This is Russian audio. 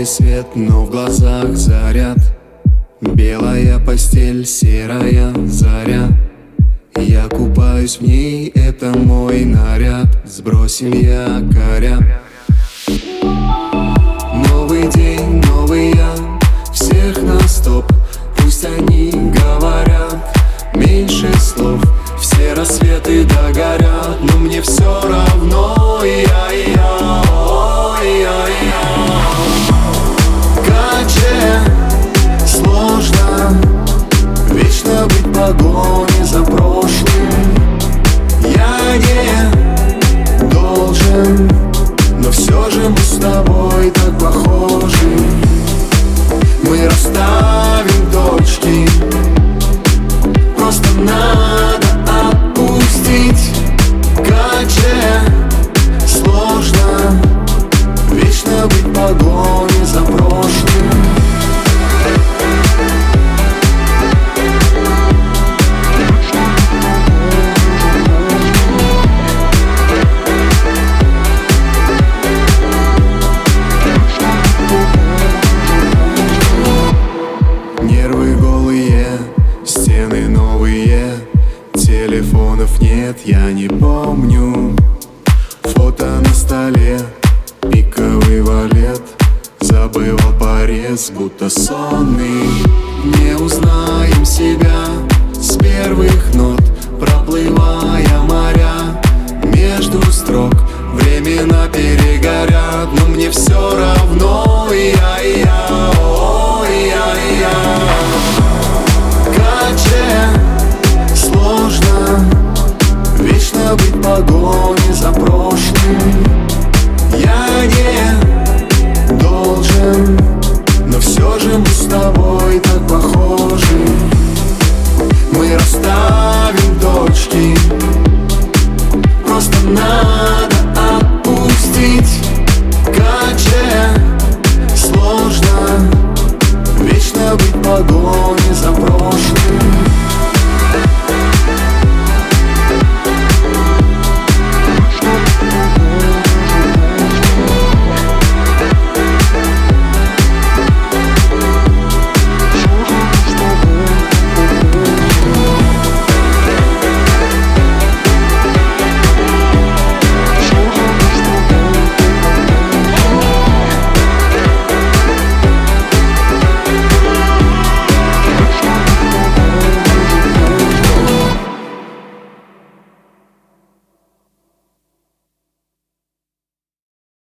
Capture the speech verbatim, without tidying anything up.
свет, но в глазах заряд. Белая постель, серая заря. Я купаюсь в ней, это мой наряд. Сбросим якоря. Новый день, новый я, всех на стоп. Пусть они говорят меньше слов. Все рассветы догорят, но мне все равно. Я-я, ой-я-я. Каче, сложно вечно быть в погоне за прошлым. Я не должен, но все же мы с тобой так похожи. Мы расставим точки, просто надо отпустить. Каче, сложно вечно быть в погоне за прошлым. Нервы голые, стены новые, телефонов нет, я не помню. Фото на столе, пиковый валет. Забывал порез, будто сонный. Не узнаем себя с первых нот, проплывая моря между строк. Времена перегорят, но мне все равно. Я-я, ой-я-я. Каче, сложно вечно быть в погоне за прошлым. Я не должен, но все же мы с тобой так похожи.